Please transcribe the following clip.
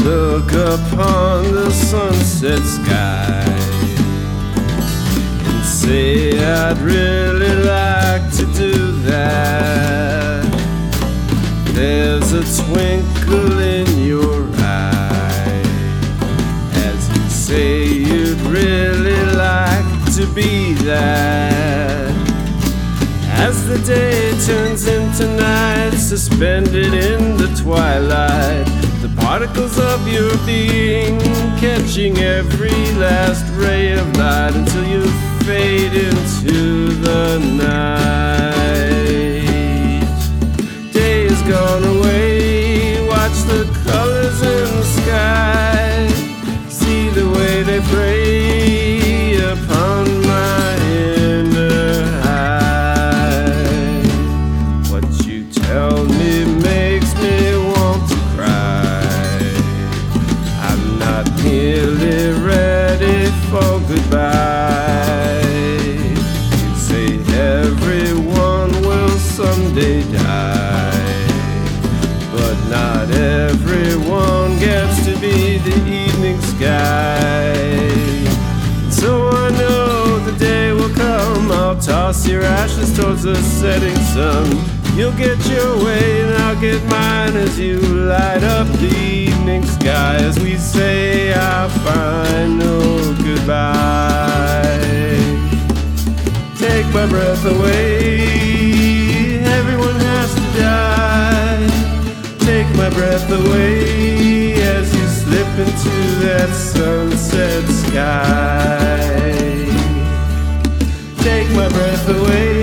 look upon the sunset sky and say I'd really like to do that. There's a twinkle in your eye as you say you'd really like to be that. As the day turns into night, suspended in the twilight, the particles of your being catching every last ray of light until you fade into the night. Day is gone away, watch the colors in the sky, see the way they prey upon my inner eye. What you tell me makes me want to cry. I'm not nearly ready for goodbye. You say everyone will someday die, but not everyone gets to be the evening sky. So I know the day will come, I'll toss your ashes towards the setting sun. You'll get your way and I'll get mine as you light up the evening sky, as we say our final goodbye. Take my breath away, everyone has to die. Take my breath away as you slip into that sunset sky. Take my breath away.